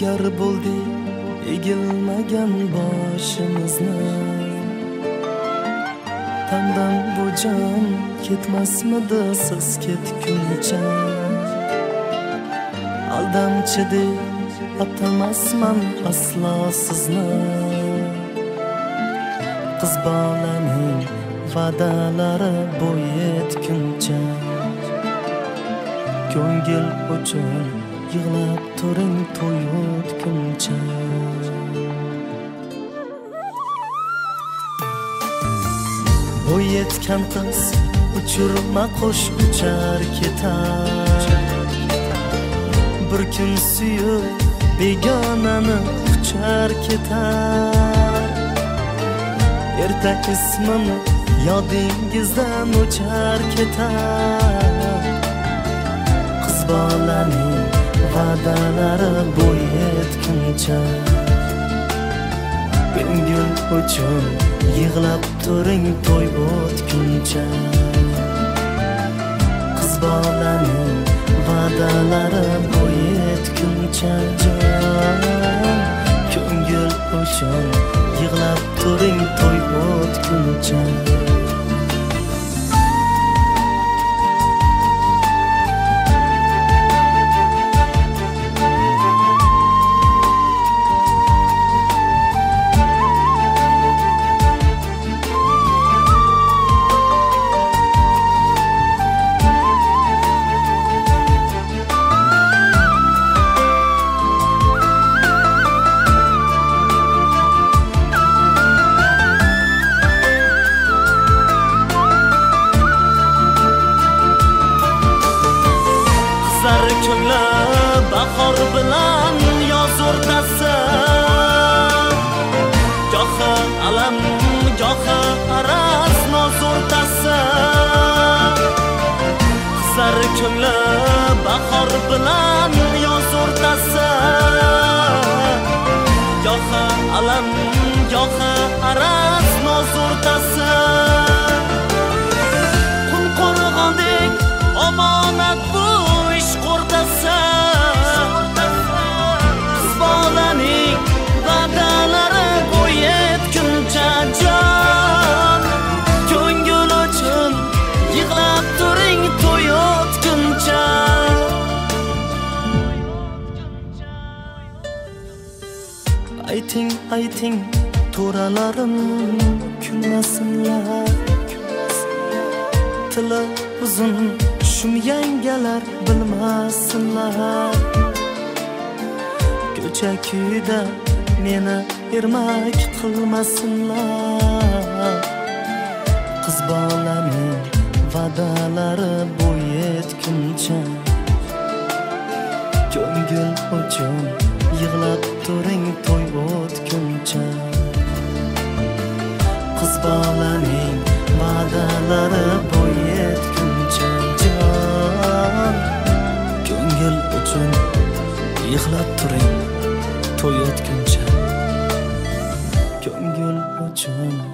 Egar bo'ldi egilmagan boshimizni, tandan bu jon ketmasmidi siz ketguncha. Aldamchi deb atamasman aslo sizni, qiz bolaning va'dalari bo'y yetguncha. Ko'ngil uchun yig'lab turing to'y o'tguncha. Bo'y yetgan qiz uchirma qush uchar ketar. Bir kun suyib begonani quchar ketar. Erta ismini yodingizdan o'char ketar. Qiz bolaning va'dalari bo'y yetguncha. Ko'ngil uchun yig'lab turing to'y o'tguncha. Qiz bolaning va'dalari bo'y yetguncha. Ko'ngil uchun yig'lab turing to'y o'tguncha. Ko'ngli bahor bilan yoz o'rtasi, gohi alam gohi araz noz o'rtasi. Qizlar ko'ngli bahor bilan yoz o'rtasi, gohi alam gohi araz noz o'rtasi. Qum qo'rg'ondek omonat bu qiz bolaning va'dalari bo'y yetguncha. Jon ko'ngil uchun yig'lab turing to'y o'tguncha. Ayting ayting to'ralarim kulmasinlar, tili uzun shum yangalar bilmasinlar. Ko'cha-kuyda meni ermak qilmasinlar. Qiz bolaning va'dalari bo'y yetguncha. Ko'ngil uchun yig'lab turing to'y o'tguncha. Qiz bolaning va'dalari bo'y yetguncha. Ko'ngil uchun yig'lab turing to'y o'tguncha. Ko'ngil uchun